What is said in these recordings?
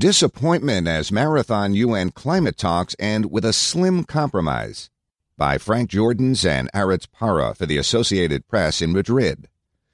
Disappointment as Marathon UN climate talks end with a slim compromise. By Frank Jordans and Aritz Para for the Associated Press in Madrid.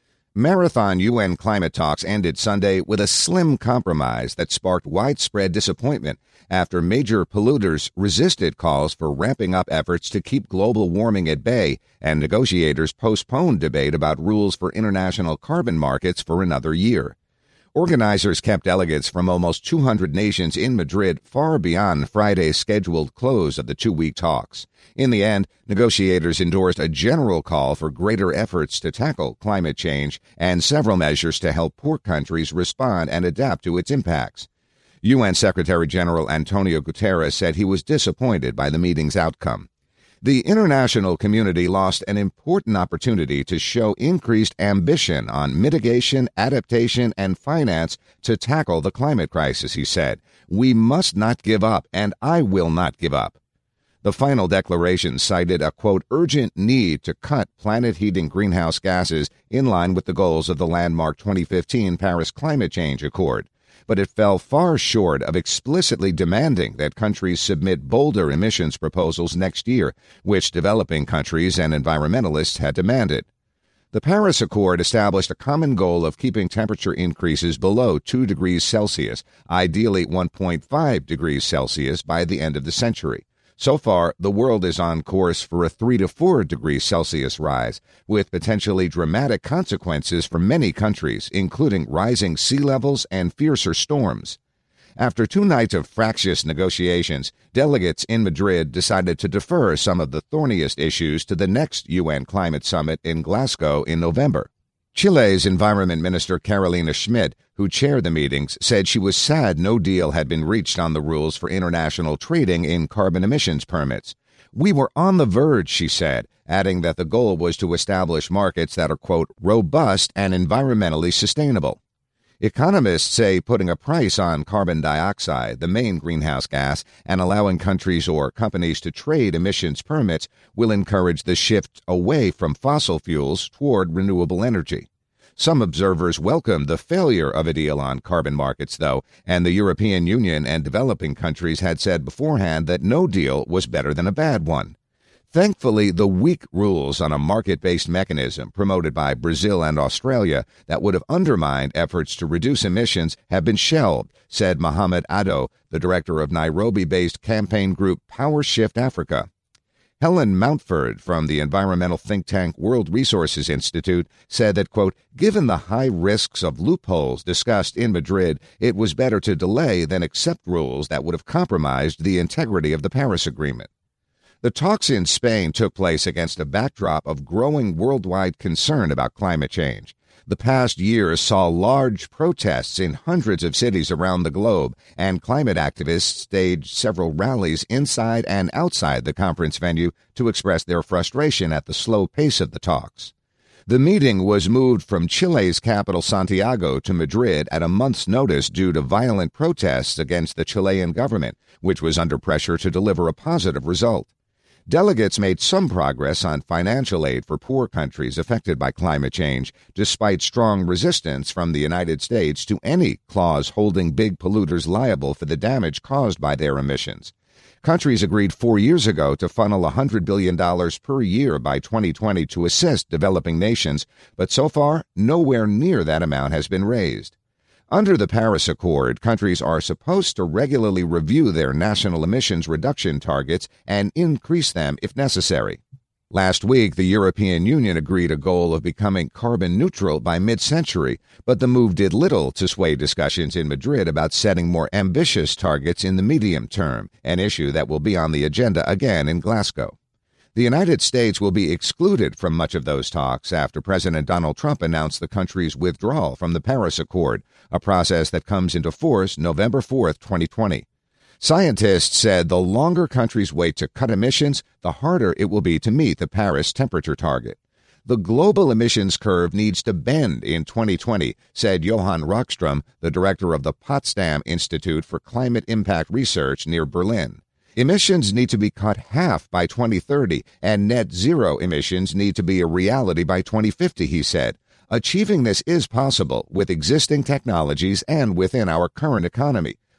Marathon UN climate talks ended Sunday with a slim compromise that sparked widespread disappointment after major polluters resisted calls for ramping up efforts to keep global warming at bay, and negotiators postponed debate about rules for international carbon markets for another year. Organizers kept delegates from almost 200 nations in Madrid far beyond Friday's scheduled close of the two-week talks. In the end, negotiators endorsed a general call for greater efforts to tackle climate change and several measures to help poor countries respond and adapt to its impacts. UN Secretary-General Antonio Guterres said he was disappointed by the meeting's outcome. The international community lost an important opportunity to show increased ambition on mitigation, adaptation, and finance to tackle the climate crisis, he said. We must not give up, and I will not give up. The final declaration cited a, quote, urgent need to cut planet-heating greenhouse gases in line with the goals of the landmark 2015 Paris Climate Change Accord. But it fell far short of explicitly demanding that countries submit bolder emissions proposals next year, which developing countries and environmentalists had demanded. The Paris Accord established a common goal of keeping temperature increases below 2 degrees Celsius, ideally 1.5 degrees Celsius by the end of the century. So far, the world is on course for a 3 to 4 degrees Celsius rise, with potentially dramatic consequences for many countries, including rising sea levels and fiercer storms. After 2 nights of fractious negotiations, delegates in Madrid decided to defer some of the thorniest issues to the next UN climate summit in Glasgow in November. Chile's Environment Minister Carolina Schmidt, who chaired the meetings, said she was sad no deal had been reached on the rules for international trading in carbon emissions permits. We were on the verge, she said, adding that the goal was to establish markets that are, quote, robust and environmentally sustainable. Economists say putting a price on carbon dioxide, the main greenhouse gas, and allowing countries or companies to trade emissions permits will encourage the shift away from fossil fuels toward renewable energy. Some observers welcomed the failure of a deal on carbon markets, though, and the European Union and developing countries had said beforehand that no deal was better than a bad one. Thankfully, the weak rules on a market-based mechanism promoted by Brazil and Australia that would have undermined efforts to reduce emissions have been shelved, said Mohamed Addo, the director of Nairobi-based campaign group Power Shift Africa. Helen Mountford from the environmental think tank World Resources Institute said that, quote, given the high risks of loopholes discussed in Madrid, it was better to delay than accept rules that would have compromised the integrity of the Paris Agreement. The talks in Spain took place against a backdrop of growing worldwide concern about climate change. The past year saw large protests in hundreds of cities around the globe, and climate activists staged several rallies inside and outside the conference venue to express their frustration at the slow pace of the talks. The meeting was moved from Chile's capital Santiago to Madrid at a month's notice due to violent protests against the Chilean government, which was under pressure to deliver a positive result. Delegates made some progress on financial aid for poor countries affected by climate change, despite strong resistance from the United States to any clause holding big polluters liable for the damage caused by their emissions. Countries agreed 4 years ago to funnel $100 billion per year by 2020 to assist developing nations, but so far, nowhere near that amount has been raised. Under the Paris Accord, countries are supposed to regularly review their national emissions reduction targets and increase them if necessary. Last week, the European Union agreed a goal of becoming carbon neutral by mid-century, but the move did little to sway discussions in Madrid about setting more ambitious targets in the medium term, an issue that will be on the agenda again in Glasgow. The United States will be excluded from much of those talks after President Donald Trump announced the country's withdrawal from the Paris Accord, a process that comes into force November 4, 2020. Scientists said the longer countries wait to cut emissions, the harder it will be to meet the Paris temperature target. The global emissions curve needs to bend in 2020, said Johann Rockström, the director of the Potsdam Institute for Climate Impact Research near Berlin. Emissions need to be cut half by 2030, and net zero emissions need to be a reality by 2050, he said. Achieving this is possible with existing technologies and within our current economy.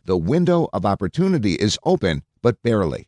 The window of opportunity is open, but barely.